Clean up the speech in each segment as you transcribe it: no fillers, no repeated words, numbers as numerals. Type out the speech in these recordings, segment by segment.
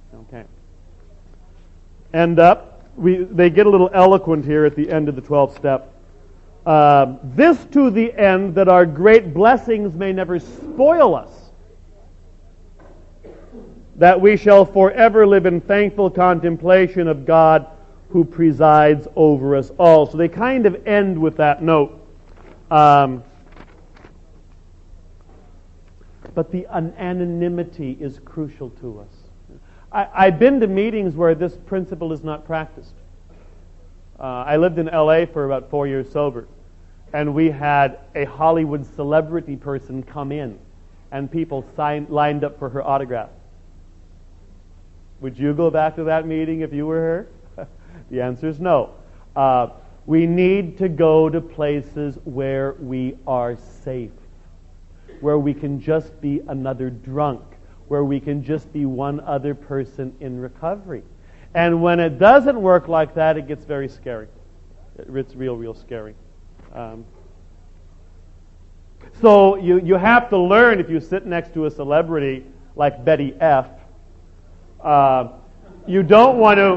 Okay. They get a little eloquent here at the end of the 12th step. This to the end that our great blessings may never spoil us, that we shall forever live in thankful contemplation of God who presides over us all. So they kind of end with that note. But the anonymity is crucial to us. I've been to meetings where this principle is not practiced. I lived in L.A. for about 4 years sober, and we had a Hollywood celebrity person come in, and people lined up for her autograph. Would you go back to that meeting if you were her? The answer is no. We need to go to places where we are safe, where we can just be another drunk, where we can just be one other person in recovery. And when it doesn't work like that, it gets very scary. It's real scary. So you have to learn, if you sit next to a celebrity like Betty F., you don't want to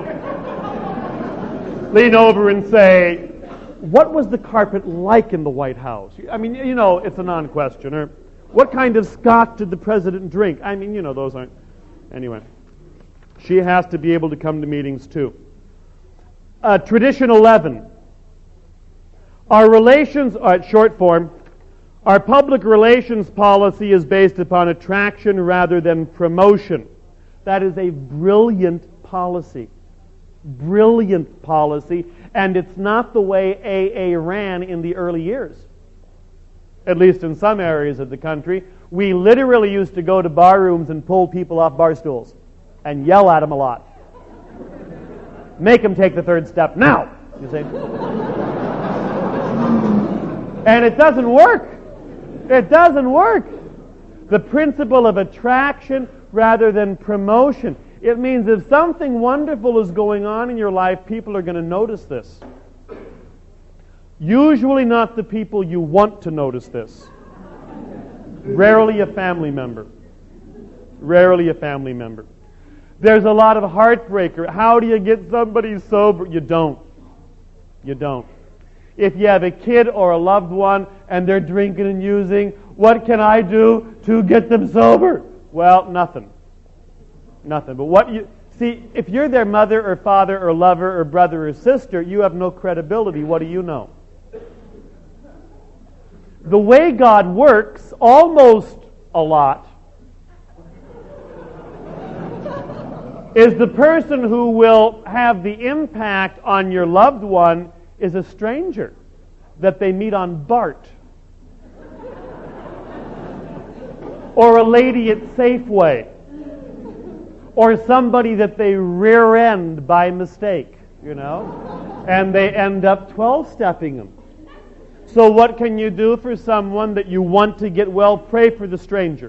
lean over and say, what was the carpet like in the White House? I mean, it's a non-questioner. What kind of scotch did the president drink? I mean, those aren't... Anyway, she has to be able to come to meetings too. Tradition 11. Our relations, short form, our public relations policy is based upon attraction rather than promotion. That is a brilliant policy. Brilliant policy. And it's not the way AA ran in the early years. At least in some areas of the country. We literally used to go to bar rooms and pull people off bar stools and yell at them a lot. Make them take the third step now, you see. And it doesn't work. It doesn't work. The principle of attraction rather than promotion. It means if something wonderful is going on in your life, people are going to notice this. Usually not the people you want to notice this. Rarely a family member. Rarely a family member. There's a lot of heartbreaker. How do you get somebody sober? You don't. You don't. If you have a kid or a loved one and they're drinking and using, what can I do to get them sober? Well, nothing. Nothing. But if you're their mother or father or lover or brother or sister, you have no credibility. What do you know? The way God works, almost a lot, is the person who will have the impact on your loved one is a stranger that they meet on BART. Or a lady at Safeway. Or somebody that they rear end by mistake, and they end up 12-stepping them. So what can you do for someone that you want to get well? Pray for the stranger.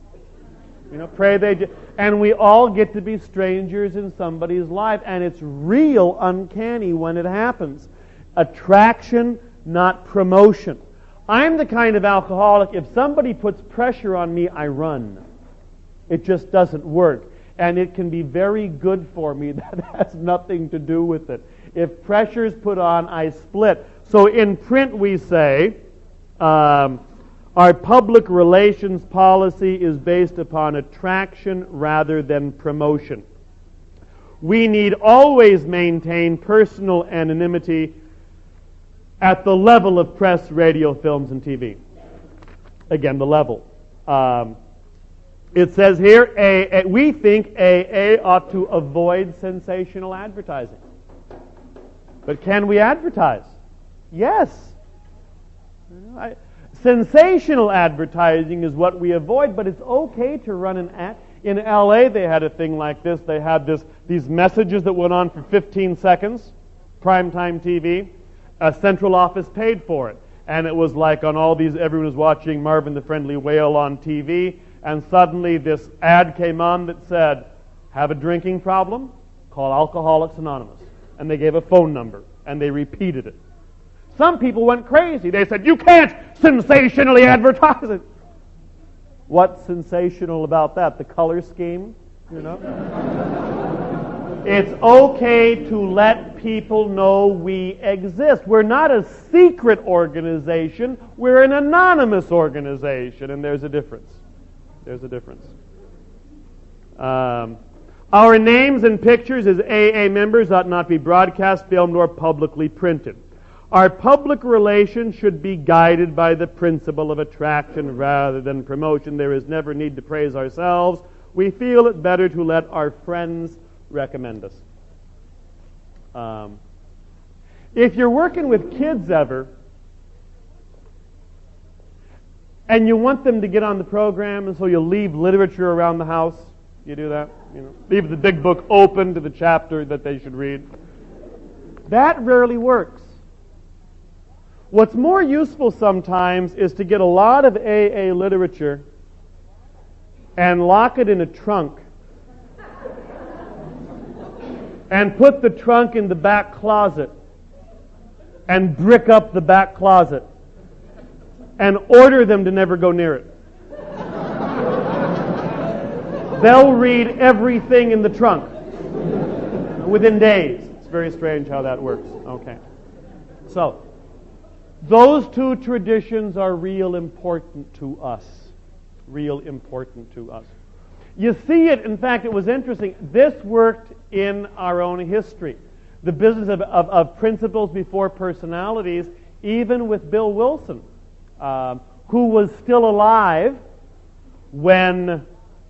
And we all get to be strangers in somebody's life, and it's real uncanny when it happens. Attraction, not promotion. I'm the kind of alcoholic, if somebody puts pressure on me, I run. It just doesn't work. And it can be very good for me. That has nothing to do with it. If pressure's put on, I split. So in print we say, our public relations policy is based upon attraction rather than promotion. We need always maintain personal anonymity at the level of press, radio, films, and TV. Again, the level. It says here, we think AA ought to avoid sensational advertising. But can we advertise? Yes. Sensational advertising is what we avoid, but it's okay to run an ad. In L.A., they had a thing like this. They had these messages that went on for 15 seconds, primetime TV. A central office paid for it. And it was like on all these, everyone was watching Marvin the Friendly Whale on TV, and suddenly this ad came on that said, have a drinking problem? Call Alcoholics Anonymous. And they gave a phone number, and they repeated it. Some people went crazy. They said, you can't sensationally advertise it. What's sensational about that? The color scheme? It's okay to let people know we exist. We're not a secret organization. We're an anonymous organization, and there's a difference. There's a difference. Our names and pictures as AA members ought not be broadcast, filmed, or publicly printed. Our public relations should be guided by the principle of attraction rather than promotion. There is never need to praise ourselves. We feel it better to let our friends recommend us. If you're working with kids ever, and you want them to get on the program, and so you leave literature around the house, you do that, leave the big book open to the chapter that they should read. That rarely works. What's more useful sometimes is to get a lot of AA literature and lock it in a trunk and put the trunk in the back closet and brick up the back closet and order them to never go near it. They'll read everything in the trunk within days. It's very strange how that works. Okay. So, those two traditions are real important to us. Real important to us. You see it, in fact, it was interesting. This worked in our own history. The business of principles before personalities, even with Bill Wilson, who was still alive when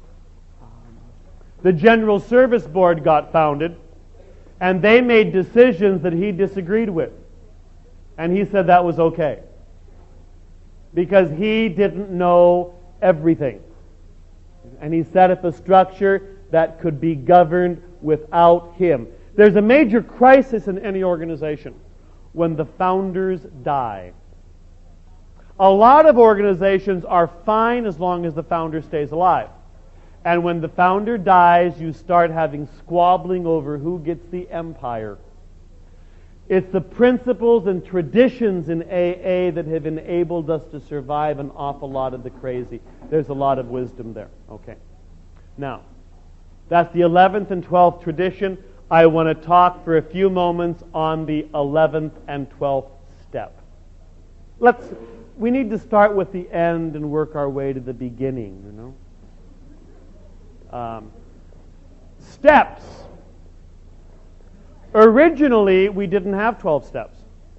the General Service Board got founded, and they made decisions that he disagreed with. And he said that was okay. Because he didn't know everything. And he set up a structure that could be governed without him. There's a major crisis in any organization when the founders die. A lot of organizations are fine as long as the founder stays alive. And when the founder dies, you start having squabbling over who gets the empire. It's the principles and traditions in AA that have enabled us to survive an awful lot of the crazy. There's a lot of wisdom there. Okay. Now, that's the 11th and 12th tradition. I want to talk for a few moments on the 11th and 12th step. We need to start with the end and work our way to the beginning, Steps. Originally, we didn't have 12 steps.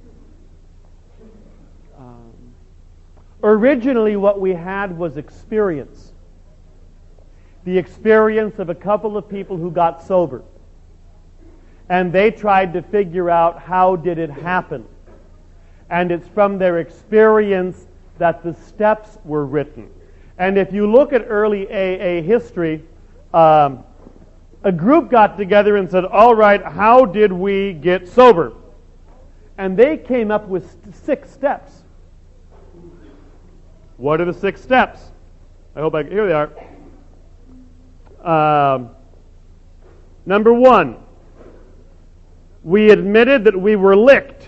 Originally, what we had was experience. The experience of a couple of people who got sober. And they tried to figure out how did it happen. And it's from their experience that the steps were written. And if you look at early AA history, a group got together and said, all right, how did we get sober? And they came up with 6 steps. What are the 6 steps? Here they are. Number 1, we admitted that we were licked.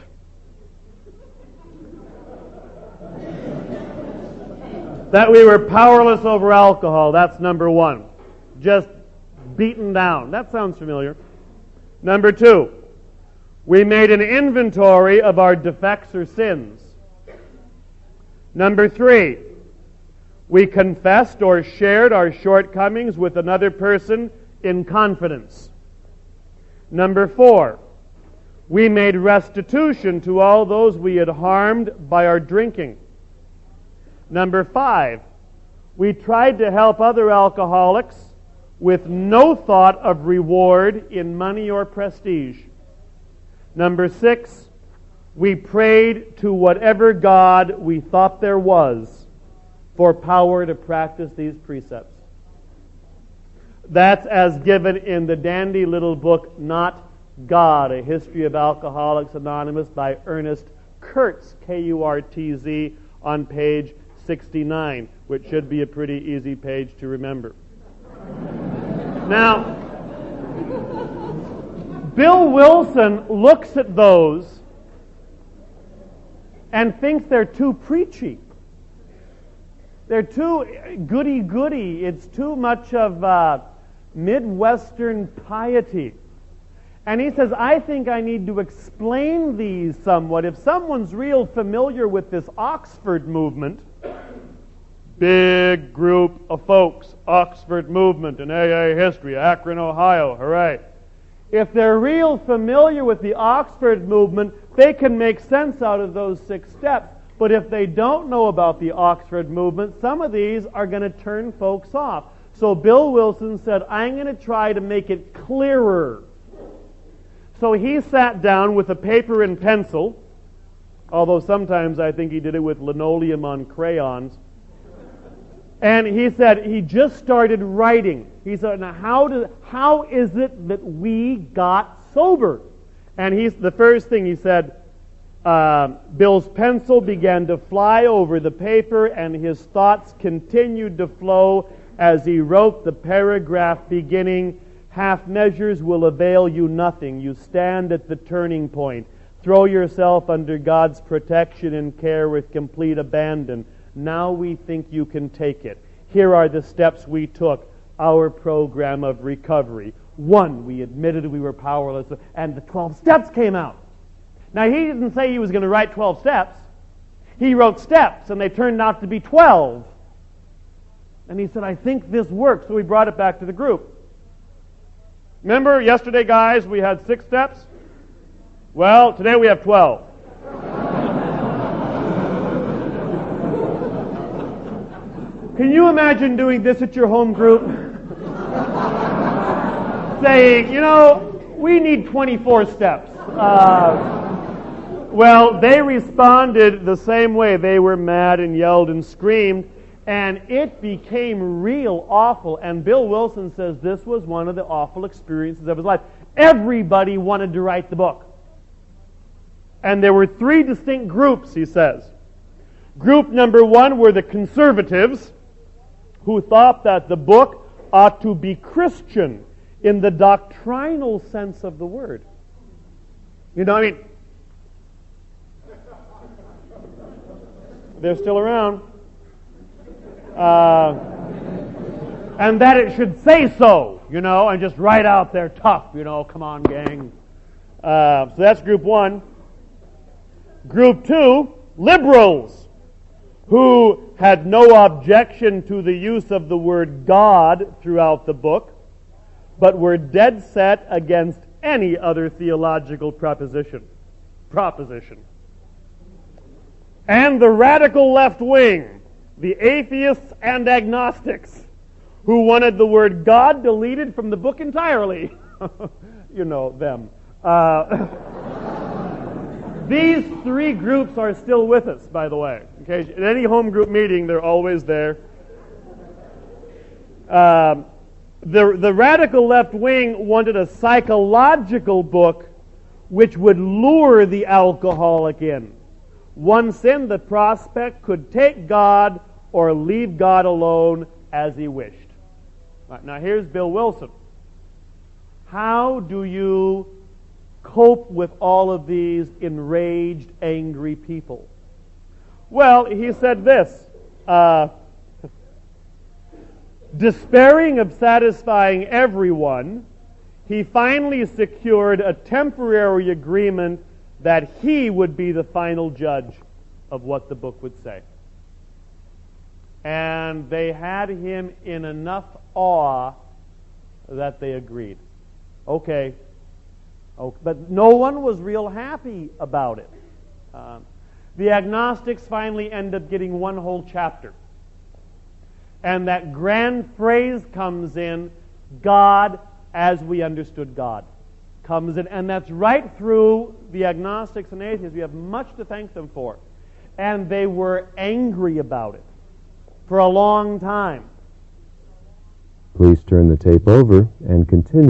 That we were powerless over alcohol. That's number 1. Just beaten down. That sounds familiar. Number 2, we made an inventory of our defects or sins. Number 3, we confessed or shared our shortcomings with another person in confidence. Number 4, we made restitution to all those we had harmed by our drinking. Number 5, we tried to help other alcoholics with no thought of reward in money or prestige. Number 6, we prayed to whatever God we thought there was for power to practice these precepts. That's as given in the dandy little book, Not God, A History of Alcoholics Anonymous by Ernest Kurtz, Kurtz, on page 69, which should be a pretty easy page to remember. Now, Bill Wilson looks at those and thinks they're too preachy. They're too goody-goody. It's too much of Midwestern piety. And he says, I think I need to explain these somewhat. If someone's real familiar with this Oxford movement, big group of folks, Oxford movement in AA history, Akron, Ohio, hooray. If they're real familiar with the Oxford movement, they can make sense out of those 6 steps. But if they don't know about the Oxford movement, some of these are going to turn folks off. So Bill Wilson said, I'm going to try to make it clearer. So he sat down with a paper and pencil, although sometimes I think he did it with linoleum on crayons. And he said he just started writing. He said, now how is it that we got sober? And the first thing he said, Bill's pencil began to fly over the paper, and his thoughts continued to flow as he wrote the paragraph beginning, half measures will avail you nothing. You stand at the turning point. Throw yourself under God's protection and care with complete abandon. Now we think you can take it. Here are the steps we took. Our program of recovery. 1, we admitted we were powerless, and the 12 steps came out. Now, he didn't say he was going to write 12 steps. He wrote steps, and they turned out to be 12. And he said, I think this works, so we brought it back to the group. Remember yesterday, guys, we had 6 steps? Well, today we have 12. Can you imagine doing this at your home group? Saying, we need 24 steps. Well, they responded the same way. They were mad and yelled and screamed, and it became real awful. And Bill Wilson says this was one of the awful experiences of his life. Everybody wanted to write the book. And there were 3 distinct groups, he says. Group number 1 were the conservatives, who thought that the book ought to be Christian in the doctrinal sense of the word. They're still around. And that it should say so, and just write out there tough, come on, gang. So that's group 1. Group 2, liberals, who had no objection to the use of the word God throughout the book, but were dead set against any other theological proposition. And the radical left wing, the atheists and agnostics, who wanted the word God deleted from the book entirely. Them. These 3 groups are still with us, by the way. Okay? At any home group meeting, they're always there. The radical left wing wanted a psychological book which would lure the alcoholic in. Once in, the prospect could take God or leave God alone as he wished. Right, now here's Bill Wilson. How do you cope with all of these enraged, angry people? Well, he said this, despairing of satisfying everyone, he finally secured a temporary agreement that he would be the final judge of what the book would say. And they had him in enough awe that they agreed. Okay. But no one was real happy about it. The agnostics finally end up getting 1 whole chapter. And that grand phrase comes in, God as we understood God. Comes in, and that's right through the agnostics and atheists. We have much to thank them for. And they were angry about it for a long time. Please turn the tape over and continue.